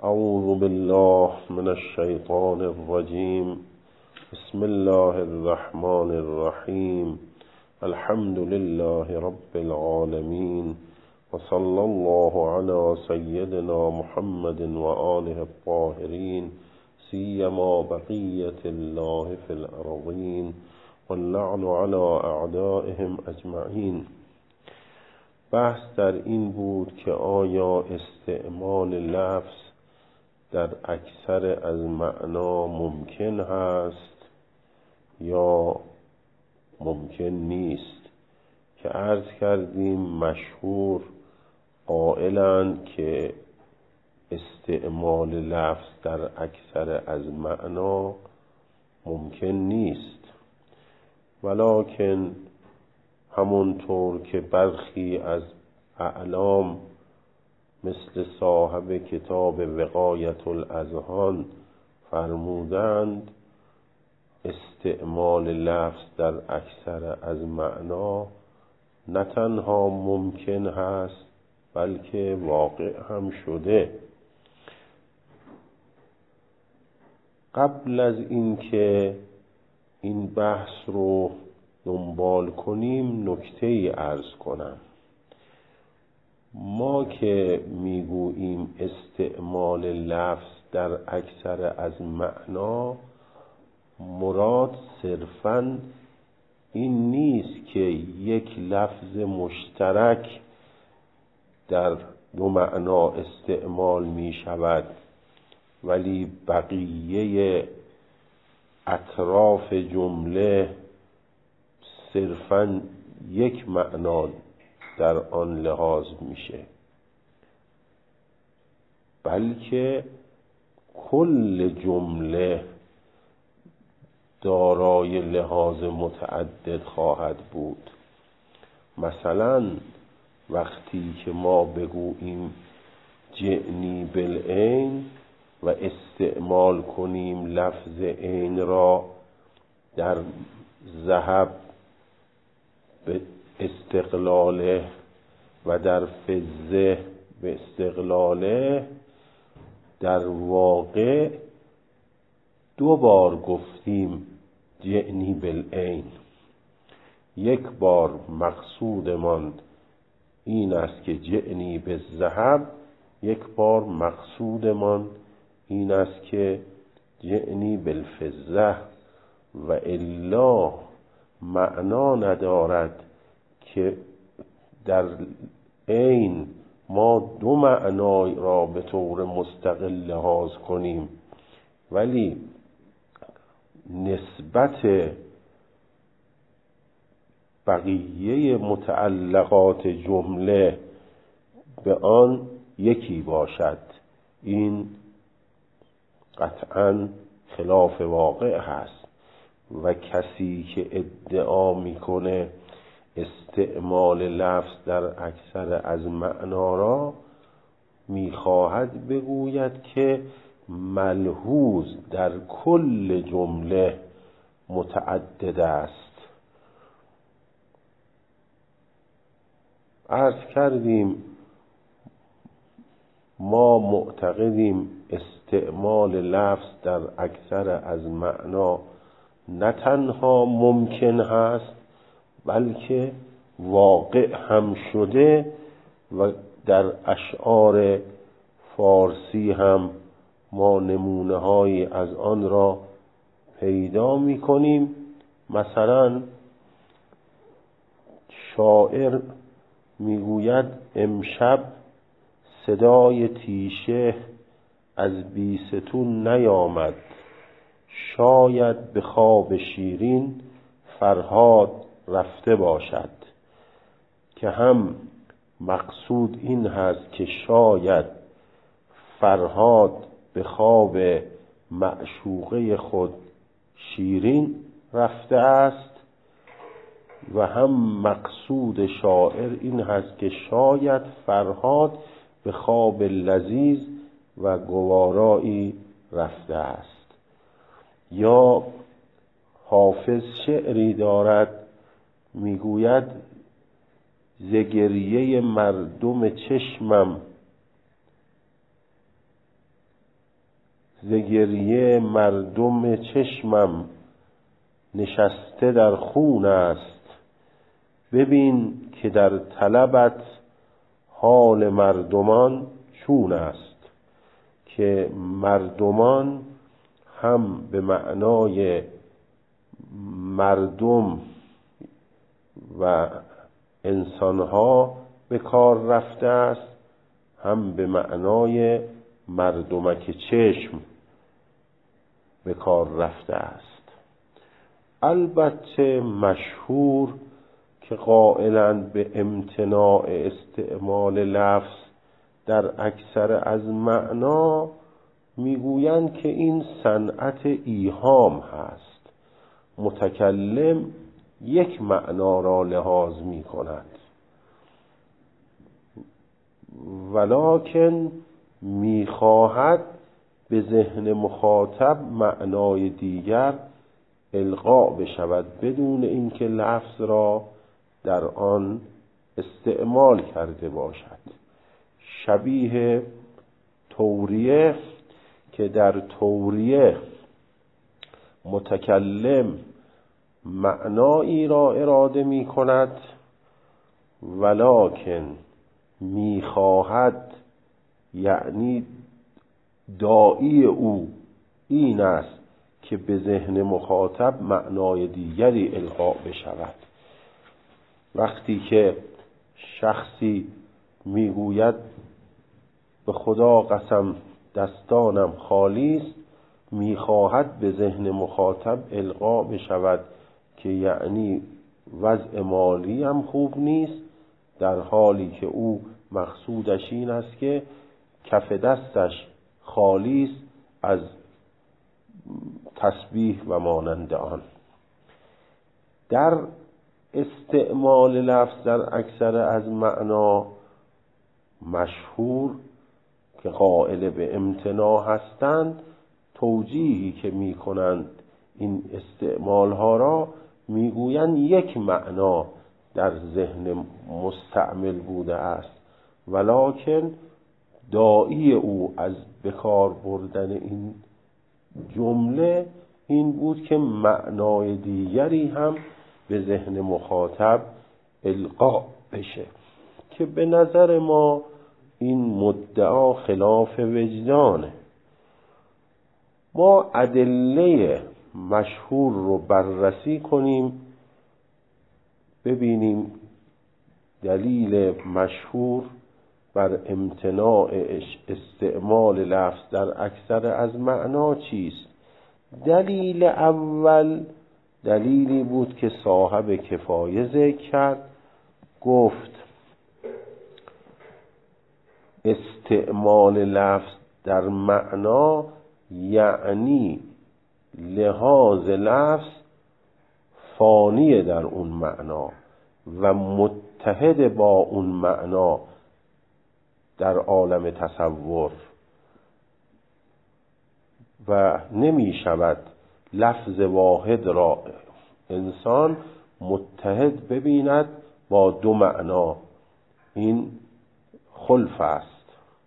اعوذ بالله من الشیطان الرجیم. بسم الله الرحمن الرحیم. الحمد لله رب العالمین و صلی الله علی سیدنا محمد و آله الطاهرین سیما بقیة الله فی الارضین واللعن علی اعدائهم اجمعین. بحث در این بود که آیا استعمال لفظ در اکثر از معنا ممکن هست یا ممکن نیست، که عرض کردیم مشهور قائلند که استعمال لفظ در اکثر از معنا ممکن نیست، ولکن همونطور که برخی از اعلام مثل صاحب کتاب وقایت الاذهان فرمودند، استعمال لفظ در اکثر از معنا نه تنها ممکن هست بلکه واقع هم شده. قبل از اینکه این بحث رو دنبال کنیم نکته‌ای عرض کنم. ما که میگوییم استعمال لفظ در اکثر از معنا، مراد صرفاً این نیست که یک لفظ مشترک در دو معنا استعمال می شود ولی بقیه اطراف جمله صرفاً یک معنا در آن لحاظ میشه، بلکه کل جمله دارای لحاظ متعدد خواهد بود. مثلا وقتی که ما بگوییم جئنی بالعین و استعمال کنیم لفظ عین را در ذهب به استقلاله و در فضه به استقلاله، در واقع دو بار گفتیم جئنی بالعین. یک بار مقصودمان این است که جئنی بالذهب، یک بار مقصودمان این است که جئنی بالفضه، و الا معنا ندارد که در عین ما دو معنا را به طور مستقل لحاظ کنیم ولی نسبت بقیه متعلقات جمله به آن یکی باشد. این قطعاً خلاف واقع هست و کسی که ادعا میکنه استعمال لفظ در اکثر از معنا را میخواهد بگوید که ملحوظ در کل جمله متعدد است. عرض کردیم ما معتقدیم استعمال لفظ در اکثر از معنا نه تنها ممکن هست بلکه واقع هم شده و در اشعار فارسی هم ما نمونه هایی از آن را پیدا می کنیم. مثلا شاعر میگوید امشب صدای تیشه از بیستون نیامد، شاید به خواب شیرین فرهاد رفته باشد، که هم مقصود این هست که شاید فرهاد به خواب معشوقه خود شیرین رفته است، و هم مقصود شاعر این هست که شاید فرهاد به خواب لذیذ و گوارایی رفته است. یا حافظ شعری دارد میگوید ز گریه مردم چشمم ز گریه مردم چشمم نشسته در خون است. ببین که در طلبت حال مردمان چون است. که مردمان هم به معنای مردم و انسانها به کار رفته است، هم به معنای مردمک چشم به کار رفته است. البته مشهور که قائلند به امتناع استعمال لفظ در اکثر از معنا، میگویند که این صنعت ایهام هست. متکلم یک معنا را لحاظ می کند، ولکن میخواهد به ذهن مخاطب معنای دیگر القا بشود بدون اینکه لفظ را در آن استعمال کرده باشد. شبیه توریه که در توریه متکلم معنایی را اراده می کند، ولکن می خواهد، یعنی داعی او این است که به ذهن مخاطب معنای دیگری القا بشود. وقتی که شخصی میگوید به خدا قسم دستانم خالی است، میخواهد به ذهن مخاطب القا بشود که یعنی وضع مالی هم خوب نیست، در حالی که او مقصودش این است که کف دستش خالی است از تسبیح و مانند آن. در استعمال لفظ در اکثر از معنا مشهور که قائل به امتناع هستند، توجیهی که می کنند این استعمال ها را، میگویند یک معنا در ذهن مستعمل بوده است، ولکن داعی او از بکار بردن این جمله این بود که معنای دیگری هم به ذهن مخاطب القا بشه، که به نظر ما این مدعا خلاف وجدانه. ما ادله مشهور رو بررسی کنیم، ببینیم دلیل مشهور بر امتناع استعمال لفظ در اکثر از معنا چیست. دلیل اول دلیلی بود که صاحب کفایه ذکر کرد، گفت استعمال لفظ در معنا یعنی لحاظ لفظ فانی در اون معنا و متحد با اون معنا در عالم تصور، و نمی شود لفظ واحد را انسان متحد ببیند با دو معنا. این خلف است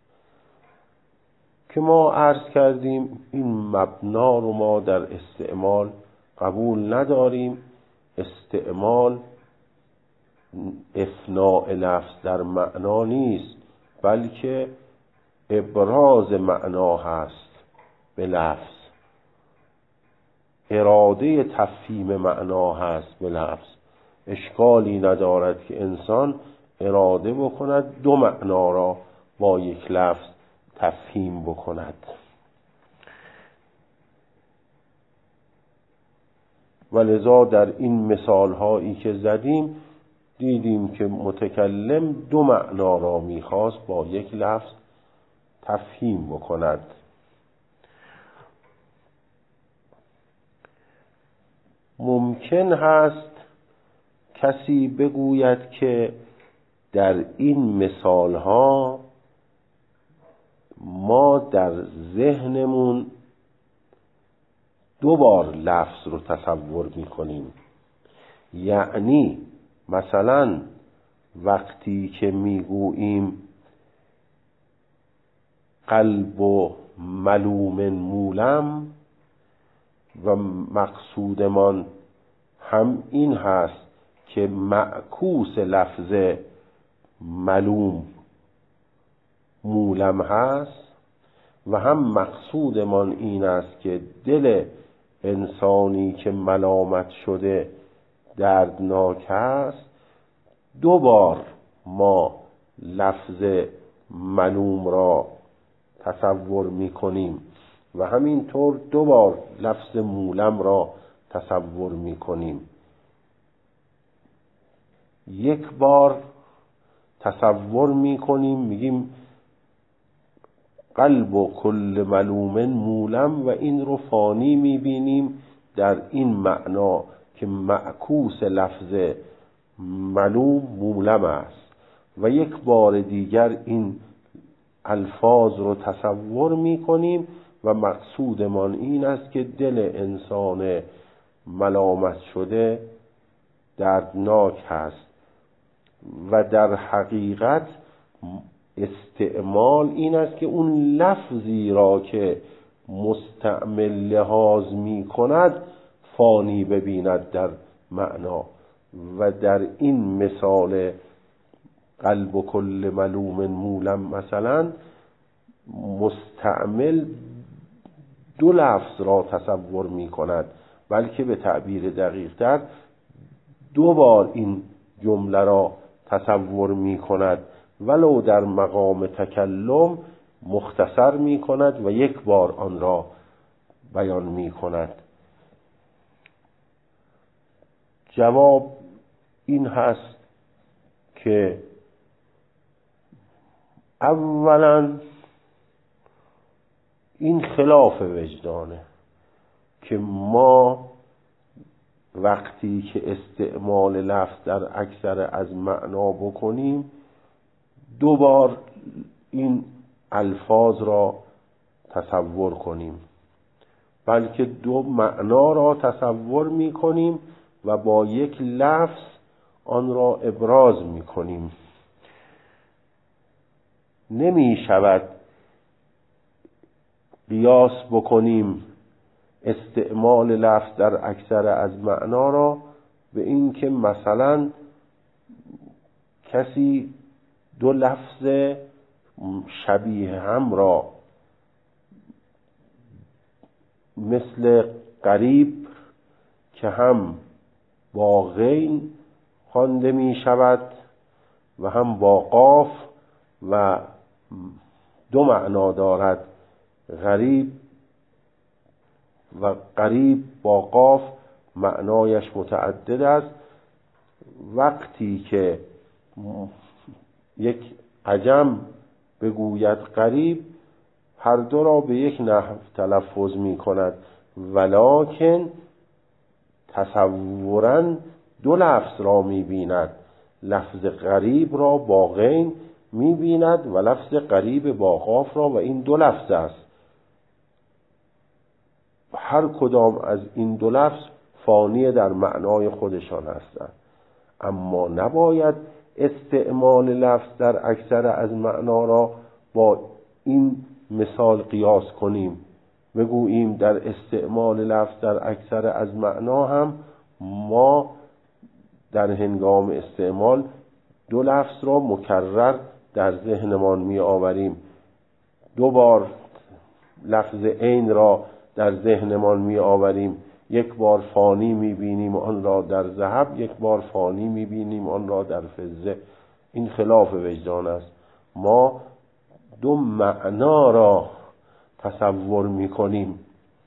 که ما عرض کردیم این مبنا رو ما در استعمال قبول نداریم. استعمال افناء لفظ در معنا نیست، بلکه ابراز معنا هست به لفظ، اراده تفهیم معنا هست به لفظ. اشکالی ندارد که انسان اراده بکند دو معنا را با یک لفظ تفهیم بکند. ولذا در این مثال هایی که زدیم دیدیم که متکلم دو معنا را میخواست با یک لفظ تفهیم بکند. ممکن هست کسی بگوید که در این مثال ها ما در ذهنمون دو بار لفظ رو تصور میکنیم. یعنی مثلا وقتی که میگوییم قلب و ملوم مولم و مقصودمان هم این هست که معکوس لفظ ملوم مولم هست و هم مقصودمان این است که دل انسانی که ملامت شده دردناک است. دو بار ما لفظ ملوم را تصور می کنیم و همینطور دو بار لفظ مولم را تصور می کنیم. یک بار تصور می کنیم میگیم قلب و کل ملوم مولم و این رو فانی می بینیم در این معنا که معکوس لفظ ملوم مولم است. و یک بار دیگر این الفاظ رو تصور می کنیم و مقصودمان این است که دل انسان ملامت شده دردناک هست و در حقیقت استعمال این است که اون لفظی را که مستعمل لحاظ می کند فانی ببیند در معنا. و در این مثال قلب و کل ملوم مولم مثلا مستعمل دو لفظ را تصور می کند، بلکه به تعبیر دقیق تر دو بار این جمله را تصور می کند، ولو در مقام تکلم مختصر می کند و یک بار آن را بیان می کند. جواب این هست که اولا این خلاف وجدانه که ما وقتی که استعمال لفظ در اکثر از معنا بکنیم دو بار این الفاظ را تصور کنیم، بلکه دو معنا را تصور می کنیم و با یک لفظ آن را ابراز می کنیم. نمی شود قیاس بکنیم استعمال لفظ در اکثر از معنا را به این که مثلا کسی دو لفظ شبیه هم را مثل قریب که هم با غین خوانده می شود و هم با قاف و دو معنا دارد، غریب و قریب با قاف معنایش متعدد است. وقتی که یک عجم بگوید قریب هر دو را به یک نحو تلفظ می کند، ولکن تصوراً دو لفظ را می بیند. لفظ قریب را با غین می بیند و لفظ قریب با قاف را، و این دو لفظ است. هر کدام از این دو لفظ فانی در معنای خودشان هستند، اما نباید استعمال لفظ در اکثر از معنا را با این مثال قیاس کنیم. بگوییم در استعمال لفظ در اکثر از معنا هم ما در هنگام استعمال دو لفظ را مکرر در ذهنمان می آوریم، دو بار لفظ عین را در ذهنمان می آوریم، یک بار فانی می بینیم آن را در ذهب، یک بار فانی می بینیم آن را در فضه. این خلاف وجدان است. ما دو معنا را تصور می کنیم.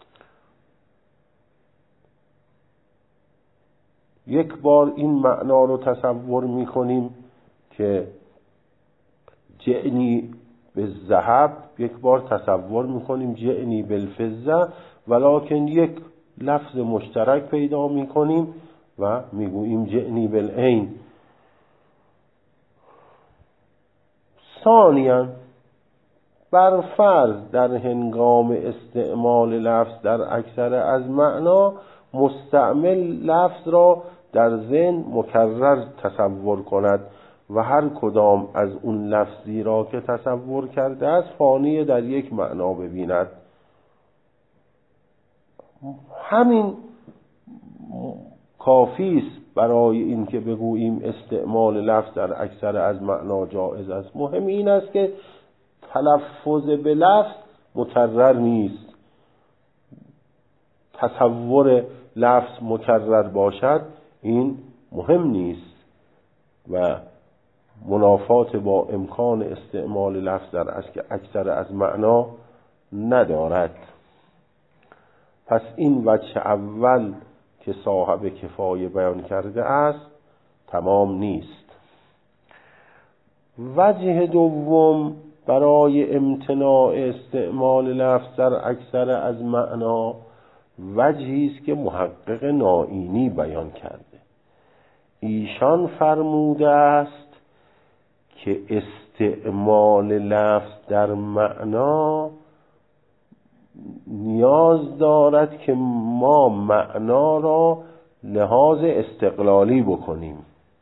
یک بار این معنا رو تصور می کنیم که جعنی بالذهب، یک بار تصور می کنیم جعنی بالفضه، ولکن یک لفظ مشترک پیدا می کنیم و می گوییم جعنی بالعین. ثانیاً بر فرض در هنگام استعمال لفظ در اکثر از معنا مستعمل لفظ را در ذهن مکرر تصور کند و هر کدام از اون لفظی را که تصور کرده است فانی در یک معنا ببیند. همین کافی است برای این که بگوییم استعمال لفظ در اکثر از معنا جایز است. مهم این است که تلفظ به لفظ مکرر نیست. تصور لفظ مکرر باشد این مهم نیست و منافات با امکان استعمال لفظ در اکثر از معنا ندارد. پس این وجه اول که صاحب کفایه بیان کرده است تمام نیست. وجه دوم برای امتناع استعمال لفظ در اکثر از معنا وجهی است که محقق نائینی بیان کرده. ایشان فرموده است که استعمال لفظ در معنا نیاز دارد که ما معنا را لحاظ استقلالی بکنیم.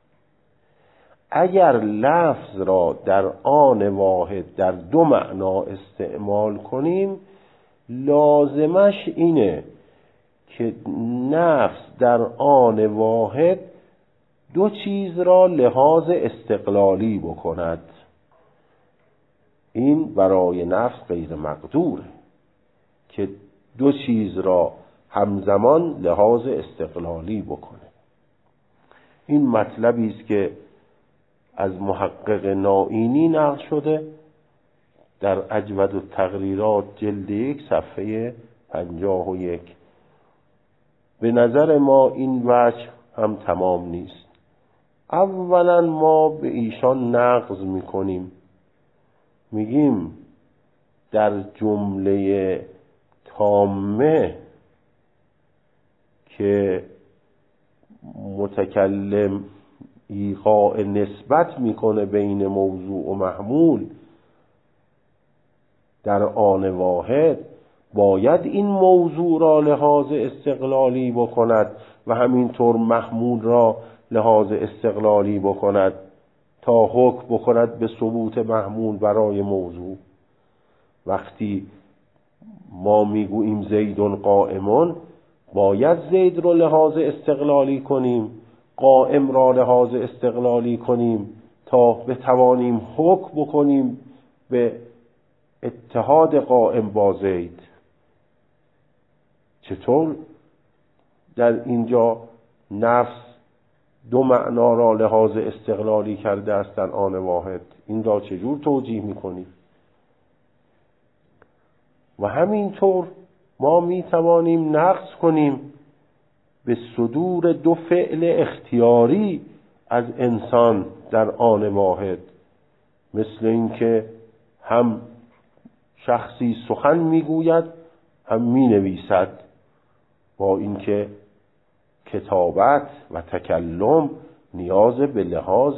اگر لفظ را در آن واحد در دو معنا استعمال کنیم لازمش اینه که نفس در آن واحد دو چیز را لحاظ استقلالی بکند. این برای نفس غیر مقدوره که دو چیز را همزمان لحاظ استقلالی بکنه. این مطلبی است که از محقق نائینی نقل شده در اجود التقریرات جلد 1 صفحه 51. به نظر ما این وجه هم تمام نیست. اولا ما به ایشان نقض میکنیم، میگیم در جمله تامه که متکلم ایقاع نسبت میکنه بین موضوع و محمول در آن واحد باید این موضوع را لحاظ استقلالی بکند و همینطور محمول را لحاظ استقلالی بکند تا حکم بکند به ثبوت محمول برای موضوع. وقتی ما میگوییم زیدون قائمون باید زید رو لحاظ استقلالی کنیم، قائم را لحاظ استقلالی کنیم تا بتوانیم حکم بکنیم به اتحاد قائم با زید. چطور در اینجا نفس دو معنا را لحاظ استقلالی کرده است در آن واحد؟ این را چجور توجیه میکنی؟ و همینطور ما میتوانیم نقض کنیم به صدور دو فعل اختیاری از انسان در آن واحد، مثل اینکه هم شخصی سخن میگوید هم مینویسد، با اینکه کتابت و تکلم نیاز به لحاظ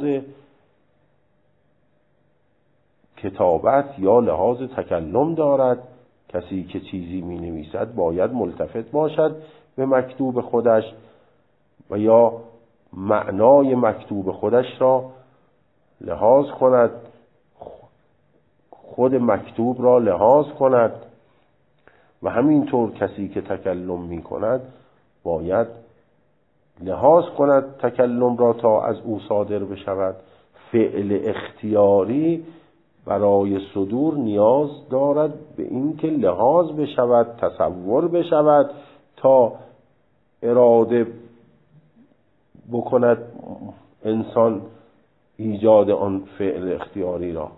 کتابت یا لحاظ تکلم دارد. کسی که چیزی می نویسد باید ملتفت باشد به مکتوب خودش و یا معنای مکتوب خودش را لحاظ کند، خود مکتوب را لحاظ کند. و همینطور کسی که تکلم می کند باید لحاظ کند تکلم را تا از او صادر بشود. فعل اختیاری برای صدور نیاز دارد به این که لحاظ بشود، تصور بشود تا اراده بکند انسان ایجاد آن فعل اختیاری را.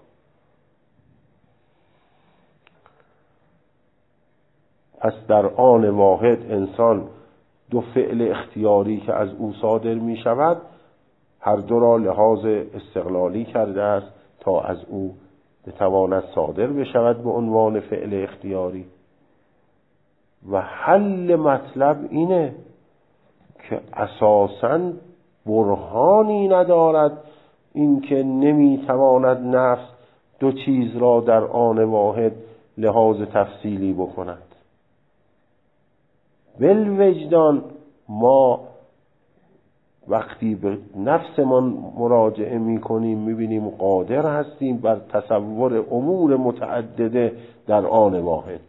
پس در آن واحد انسان دو فعل اختیاری که از او صادر می شود هر دو را لحاظ استقلالی کرده است تا از او بتواند صادر بشود به عنوان فعل اختیاری. و حل مطلب اینه که اساساً برهانی ندارد این که نمیتواند نفس دو چیز را در آن واحد لحاظ تفصیلی بکند. بالوجدان ما وقتی به نفسمان مراجعه میکنیم میبینیم قادر هستیم بر تصور امور متعدده در آن واحد.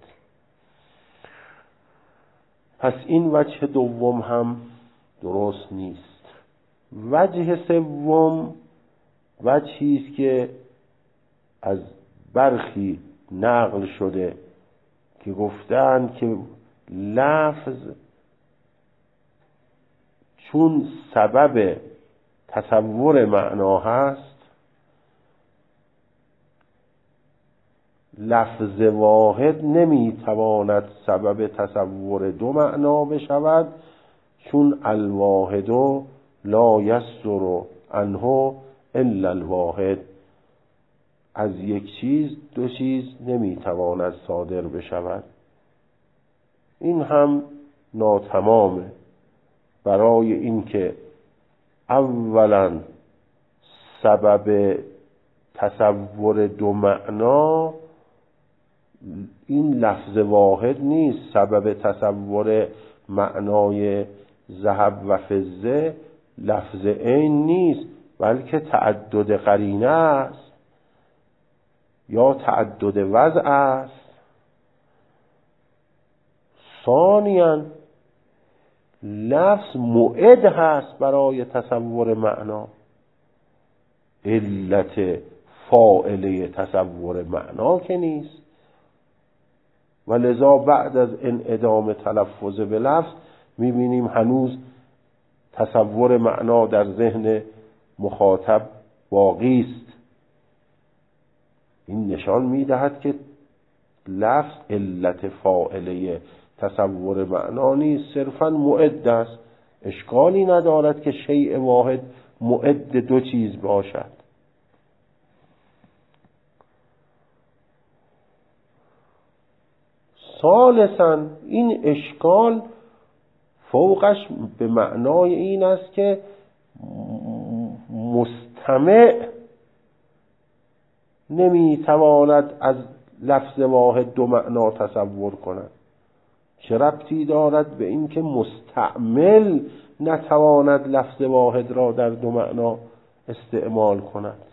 پس این وجه دوم هم درست نیست. وجه سوم وجهی است که از برخی نقل شده که گفتند که لفظ چون سبب تصور معنا هست، لفظ واحد نمیتواند سبب تصور دو معنا بشود، چون الواحد لا یصدر عنه الا الواحد، از یک چیز دو چیز نمیتواند صادر بشود. این هم ناتمامه، برای اینکه اولا سبب تصور دو معنا این لفظ واحد نیست، سبب تصور معنای ذهب و فضه لفظ عین نیست، بلکه تعدد قرینه است یا تعدد وضع است. ثانیاً لفظ معد هست برای تصور معنا، علت فاعله تصور معنا که نیست، و لذا بعد از انعدام تلفظ به لفظ میبینیم هنوز تصور معنا در ذهن مخاطب باقی است. این نشان میدهد که لفظ علت فاعله تصور معنا نیست، صرفاً معد است. اشکالی ندارد که شیء واحد معد دو چیز باشد. ثالثاً این اشکال فوقش به معنای این است که مستمع نمیتواند از لفظ واحد دو معنا تصور کند. چه ربطی دارد به این که مستعمل نتواند لفظ واحد را در دو معنا استعمال کند؟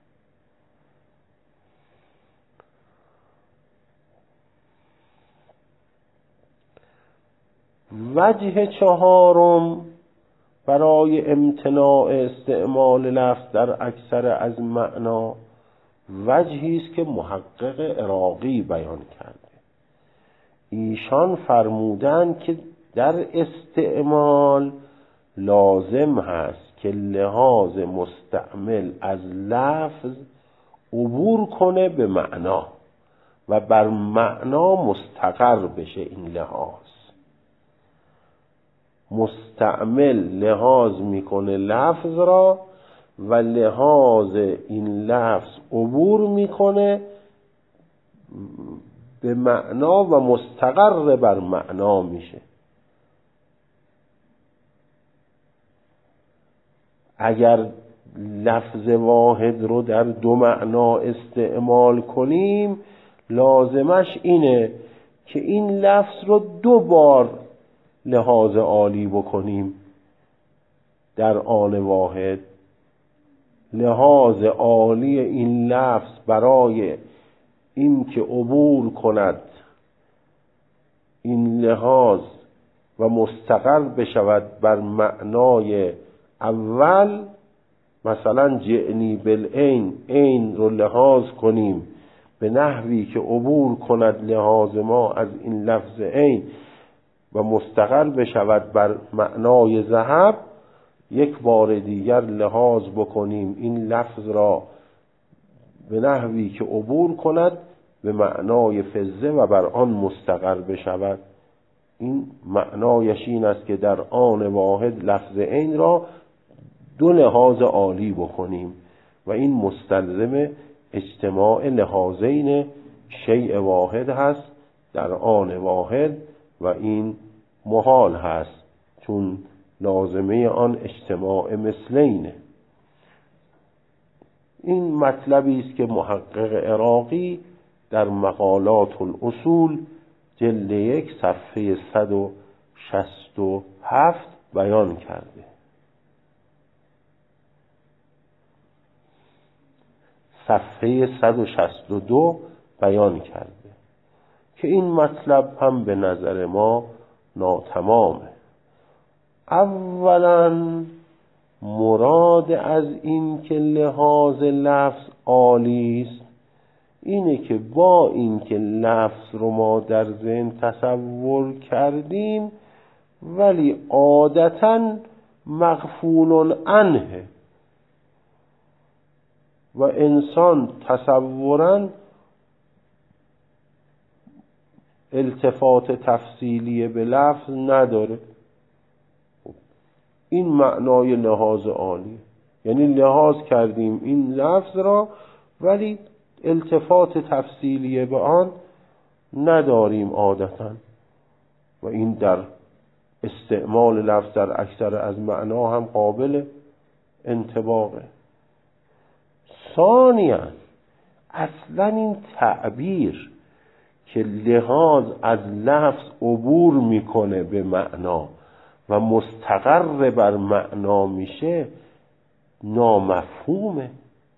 وجه چهارم برای امتناع استعمال لفظ در اکثر از معنا وجهی است که محقق عراقی بیان کرده. ایشان فرمودند که در استعمال لازم هست که لحاظ مستعمل از لفظ عبور کنه به معنا و بر معنا مستقر بشه. این لحاظ مستعمل لحاظ میکنه لفظ را و لحاظ این لفظ عبور میکنه به معنا و مستقر بر معنا میشه. اگر لفظ واحد رو در دو معنا استعمال کنیم لازمش اینه که این لفظ رو دو بار لحاظ عالی بکنیم در آن واحد. لحاظ عالی این لفظ برای این که عبور کند این لحاظ و مستقر بشود بر معنای اول، مثلا جئنی بالعین، عین رو لحاظ کنیم به نحوی که عبور کند لحاظ ما از این لفظ عین و مستقر بشود بر معنای ذهب، یک بار دیگر لحاظ بکنیم این لفظ را به نحوی که عبور کند به معنای فضه و بر آن مستقر بشود. این معنایش این است که در آن واحد لفظ عین را دو لحاظ عالی بکنیم و این مستلزم اجتماع لحاظین شیء واحد هست در آن واحد و این محال هست، چون لازمه آن اجتماع مثلینه. این مطلبی است که محقق عراقی در مقالات الاصول جلد 1 صفحه 167 بیان کرده. صفحه 162 بیان کرده که این مطلب هم به نظر ما ناتمامه. اولا مراد از این که لحاظ لفظ عالی است اینه که با این که لفظ رو ما در ذهن تصور کردیم ولی عادتاً مغفول عنه و انسان تصوراً التفات تفصیلی به لفظ نداره. این معنای لحاظ عالی، یعنی لحاظ کردیم این لفظ را ولی التفات تفصیلی به آن نداریم عادتاً و این در استعمال لفظ در اکثر از معنا هم قابل انطباقه. ثانیاً اصلا این تعبیر که لحاظ از لفظ عبور میکنه به معنا و مستقر بر معنا میشه نامفهومه.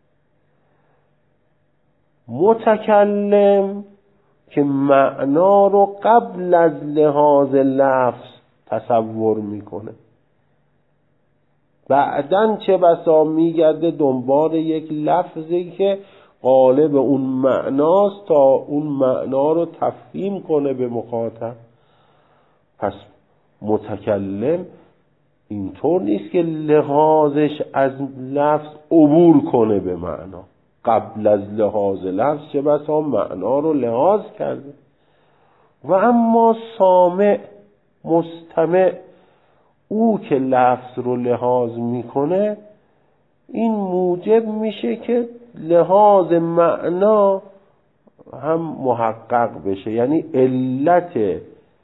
متکلم که معنا رو قبل از لحاظ لفظ تصور میکنه بعدن چه بسا میگرده دنبال یک لفظی که قالب اون معناست تا اون معنا رو تفهیم کنه به مخاطب. پس متکلم اینطور نیست که لحاظش از لفظ عبور کنه به معنا، قبل از لحاظ لفظ چه بسا معنا رو لحاظ کرده. و اما سامع مستمع او که لفظ رو لحاظ میکنه این موجب میشه که لحاظ معنا هم محقق بشه، یعنی علت،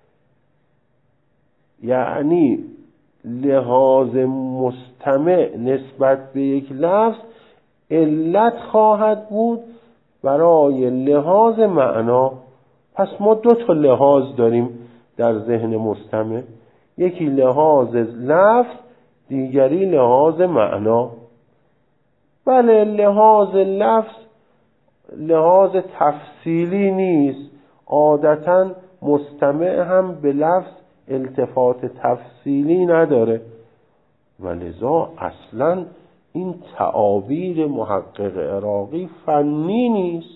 یعنی لحاظ مستمع نسبت به یک لفظ علت خواهد بود برای لحاظ معنا. پس ما دو تا لحاظ داریم در ذهن مستمع، یکی لحاظ لفظ دیگری لحاظ معنا. بله لحاظ لفظ لحاظ تفصیلی نیست، عادتاً مستمع هم به لفظ التفات تفصیلی نداره و لذا اصلاً این تعابیر محقق عراقی فنی نیست.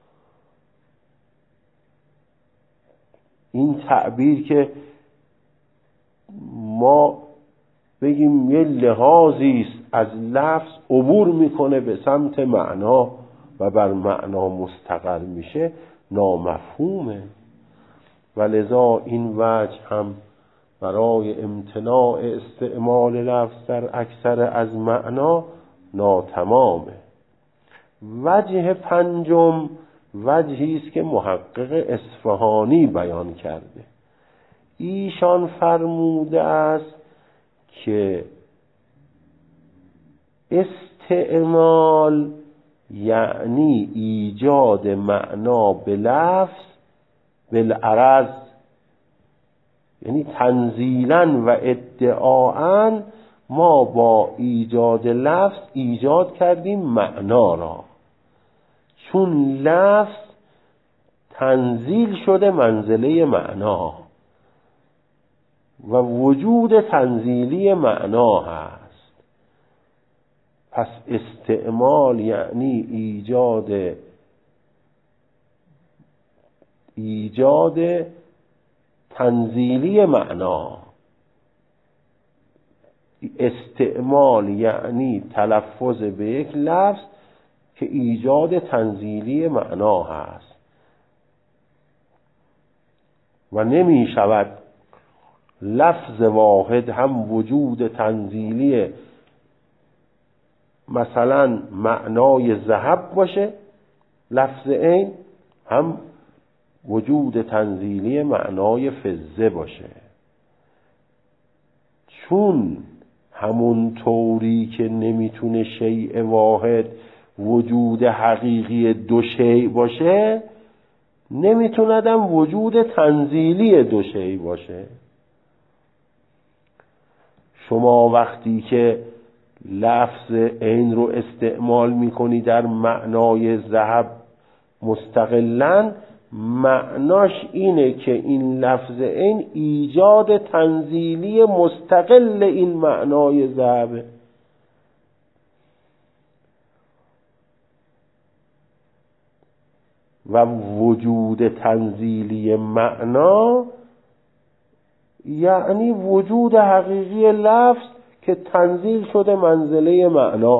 این تعبیر که ما بگیم یه لحاظی است از لفظ عبور میکنه به سمت معنا و بر معنا مستقر میشه نامفهومه و لذا این وجه هم برای امتناع استعمال لفظ در اکثر از معنا ناتمامه. وجه پنجم وجهی است که محقق اصفهانی بیان کرده. ایشان فرموده است که استعمال یعنی ایجاد معنا به لفظ بالعرض، یعنی تنزیلاً و ادعاءً ما با ایجاد لفظ ایجاد کردیم معنا را، چون لفظ تنزیل شده منزله معنا و وجود تنزیلی معنا هست. پس استعمال یعنی ایجاد تنزیلی معنا. استعمال یعنی تلفظ به یک لفظ که ایجاد تنزیلی معنا هست و نمی شود لفظ واحد هم وجود تنزیلی مثلا معنای ذهب باشه، لفظ عین هم وجود تنزیلی معنای فضه باشه، چون همون طوری که نمیتونه شیء واحد وجود حقیقی دو شیء باشه نمیتوندم وجود تنزیلی دو شیء باشه. شما وقتی که لفظ عین رو استعمال میکنی در معنای ذهب مستقلاً، معناش اینه که این لفظ عین ایجاد تنزیلی مستقل این معنای ذهبه. و وجود تنزیلی معنا یعنی وجود حقیقی لفظ که تنزیل شده منزله معنا.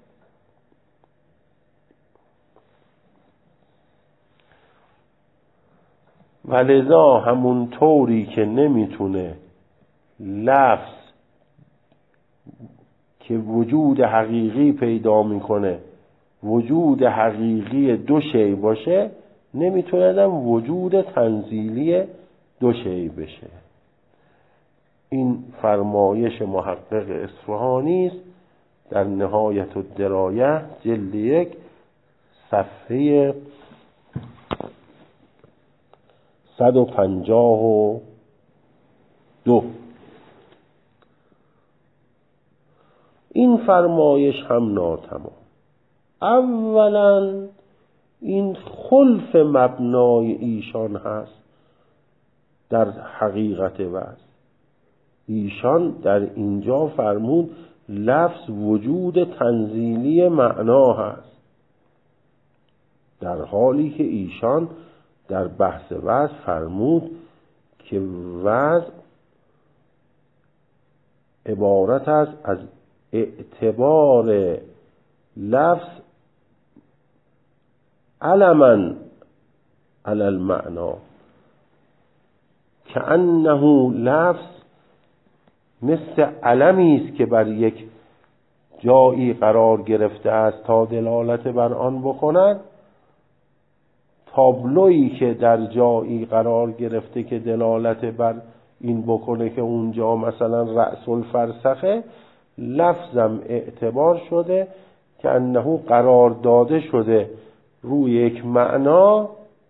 و لذا همون طوری که نمیتونه لفظ که وجود حقیقی پیدا میکنه وجود حقیقی دو شی باشه، نمیتونه هم وجود تنزیلی دو شی بشه. این فرمایش محقق اصفهانی است در نهایت الدرایه جلد 1 صفحه 152. این فرمایش هم ناتمام. اولا این خلف مبنای ایشان هست در حقیقت وضع. ایشان در اینجا فرمود لفظ وجود تنزیلی معنا هست، در حالی که ایشان در بحث وضع فرمود که وضع عبارت است از اعتبار لفظ علما علی المعنا، که انه لفظ مثل علمی است که بر یک جایی قرار گرفته است تا دلالت بر آن بکند. تابلویی که در جایی قرار گرفته که دلالت بر این بکنه که اونجا مثلا رأس الفرسخه، لفظم اعتبار شده که انه قرار داده شده روی یک معنا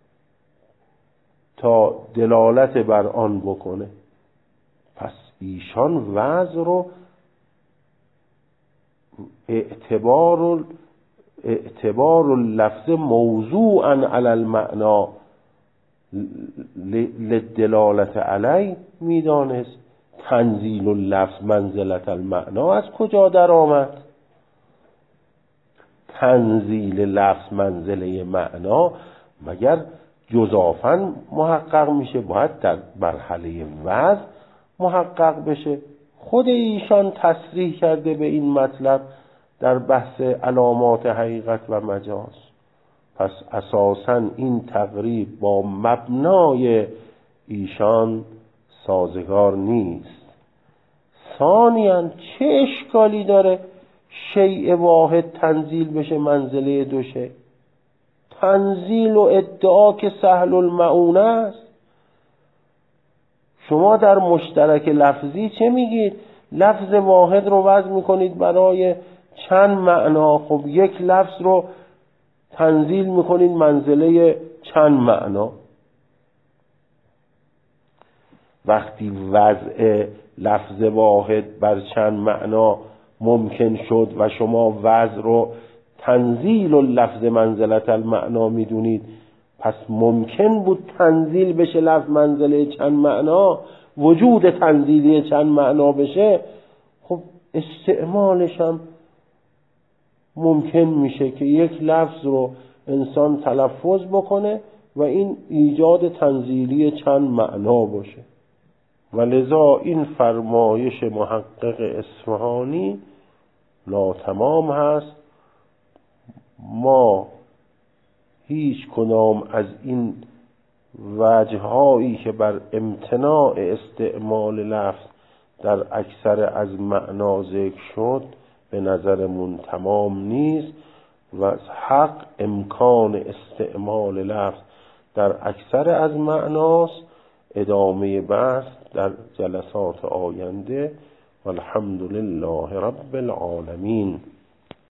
تا دلالت بر آن بکنه. پس ایشان وضع رو اعتبار اللفظ موضوعا علی المعنا للدلالت علی میدانست. تنزیل اللفظ منزلت المعنا از کجا در آمد؟ تنزیل لفظ منزله معنا مگر جزافاً محقق میشه؟ باید در مرحله وضع محقق بشه. خود ایشان تصریح کرده به این مطلب در بحث علامات حقیقت و مجاز. پس اساساً این تقریب با مبنای ایشان سازگار نیست. ثانیاً چه اشکالی داره شیء واحد تنزیل بشه منزله دو شیء؟ تنزیل و ادعا که سهل المعونه است. شما در مشترک لفظی چه میگید؟ لفظ واحد رو وضع میکنید برای چند معنا. خب یک لفظ رو تنزیل میکنید منزله چند معنا. وقتی وضع لفظ واحد بر چند معنا ممکن شد و شما وضع رو تنزیل و لفظ منزلت المعنا میدونید، پس ممکن بود تنزیل بشه لفظ منزله چند معنا، وجود تنزیلی چند معنا بشه. خب استعمالش هم ممکن میشه که یک لفظ رو انسان تلفظ بکنه و این ایجاد تنزیلی چند معنا باشه. و لذا این فرمایش محقق اصفهانی ناتمام هست. ما هیچ کدام از این وجه‌هایی که بر امتناع استعمال لفظ در اکثر از معنا ذکر شد به نظرمون تمام نیست و از حق امکان استعمال لفظ در اکثر از معناست. ادامه بحث در جلسات آینده. والحمد لله رب العالمین.